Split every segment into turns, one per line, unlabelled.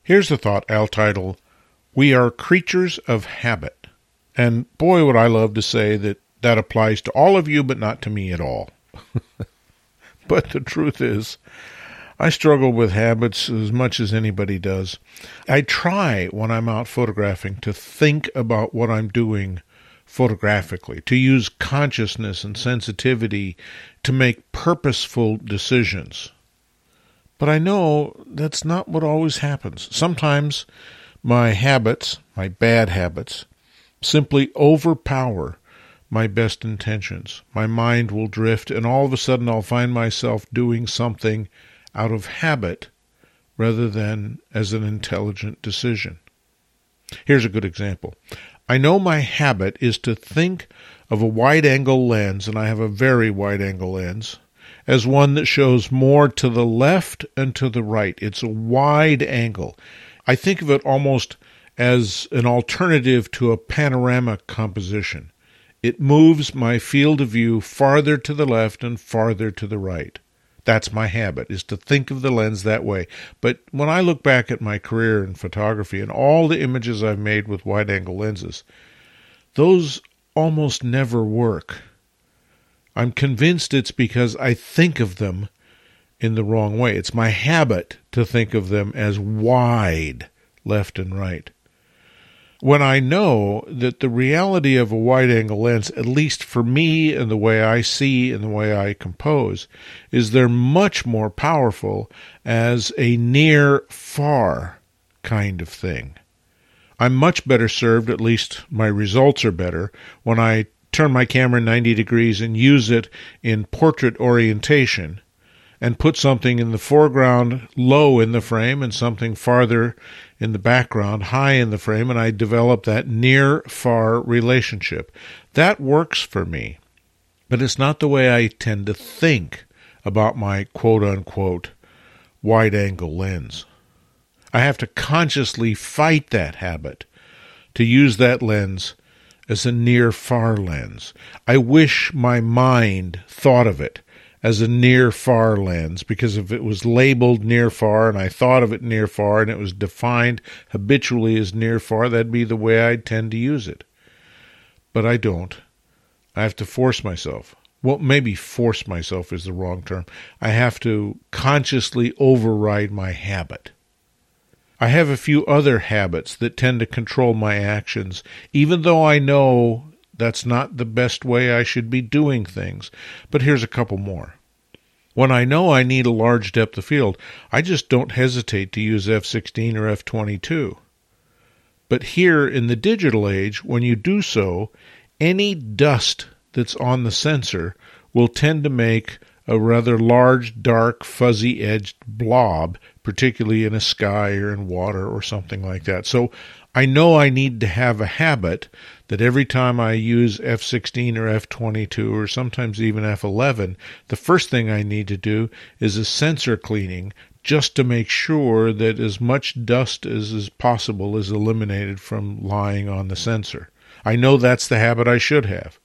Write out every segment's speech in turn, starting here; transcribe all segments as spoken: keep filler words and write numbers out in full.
Here's a thought I'll title, We Are Creatures of Habit. And boy, would I love to say that that applies to all of you, but not to me at all. But the truth is, I struggle with habits as much as anybody does. I try when I'm out photographing to think about what I'm doing photographically, to use consciousness and sensitivity to make purposeful decisions. But I know that's not what always happens. Sometimes my habits, my bad habits, simply overpower my best intentions. My mind will drift, and all of a sudden I'll find myself doing something out of habit rather than as an intelligent decision. Here's a good example. I know my habit is to think of a wide-angle lens, and I have a very wide-angle lens, as one that shows more to the left and to the right. It's a wide angle. I think of it almost as an alternative to a panorama composition. It moves my field of view farther to the left and farther to the right. That's my habit, is to think of the lens that way. But when I look back at my career in photography and all the images I've made with wide-angle lenses, those almost never work. I'm convinced it's because I think of them in the wrong way. It's my habit to think of them as wide, left and right. When I know that the reality of a wide-angle lens, at least for me and the way I see and the way I compose, is they're much more powerful as a near-far kind of thing. I'm much better served, at least my results are better, when I turn my camera ninety degrees and use it in portrait orientation and put something in the foreground low in the frame and something farther in the background high in the frame, and I develop that near-far relationship. That works for me, but it's not the way I tend to think about my quote-unquote wide-angle lens. I have to consciously fight that habit to use that lens as a near-far lens. I wish my mind thought of it as a near-far lens, because if it was labeled near-far and I thought of it near-far and it was defined habitually as near-far, that'd be the way I'd tend to use it. But I don't. I have to force myself. Well, maybe force myself is the wrong term. I have to consciously override my habit. I have a few other habits that tend to control my actions, even though I know that's not the best way I should be doing things. But here's a couple more. When I know I need a large depth of field, I just don't hesitate to use f sixteen or f twenty-two. But here in the digital age, when you do so, any dust that's on the sensor will tend to make a rather large, dark, fuzzy-edged blob, particularly in a sky or in water or something like that. So I know I need to have a habit that every time I use f sixteen or f twenty-two or sometimes even f eleven, the first thing I need to do is a sensor cleaning just to make sure that as much dust as is possible is eliminated from lying on the sensor. I know that's the habit I should have,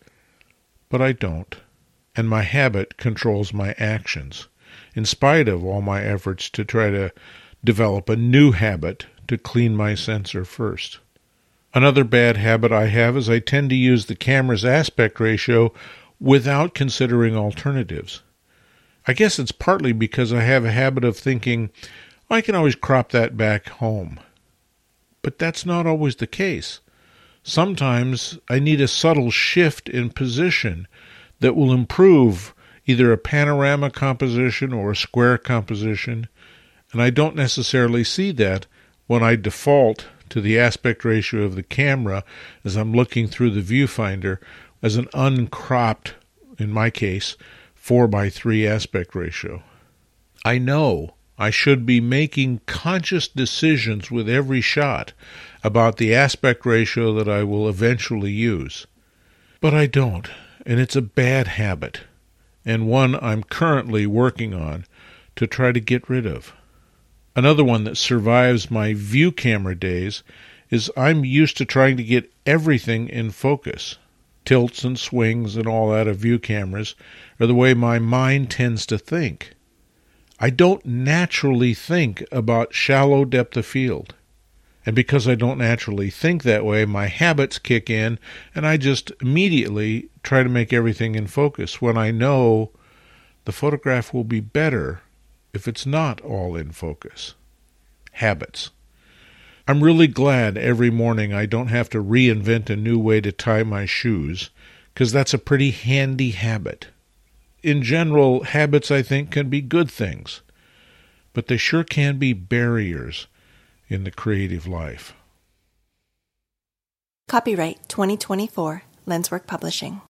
but I don't. And my habit controls my actions, in spite of all my efforts to try to develop a new habit to clean my sensor first. Another bad habit I have is I tend to use the camera's aspect ratio without considering alternatives. I guess it's partly because I have a habit of thinking, I can always crop that back home. But that's not always the case. Sometimes I need a subtle shift in position that will improve either a panorama composition or a square composition, and I don't necessarily see that when I default to the aspect ratio of the camera as I'm looking through the viewfinder as an uncropped, in my case, four by three aspect ratio. I know I should be making conscious decisions with every shot about the aspect ratio that I will eventually use, but I don't. And it's a bad habit, and one I'm currently working on to try to get rid of. Another one that survives my view camera days is I'm used to trying to get everything in focus. Tilts and swings and all that of view cameras are the way my mind tends to think. I don't naturally think about shallow depth of field. And because I don't naturally think that way, my habits kick in, and I just immediately try to make everything in focus when I know the photograph will be better if it's not all in focus. Habits. I'm really glad every morning I don't have to reinvent a new way to tie my shoes, because that's a pretty handy habit. In general, habits, I think, can be good things, but they sure can be barriers in the creative life.
Copyright twenty twenty-four, Lenswork Publishing.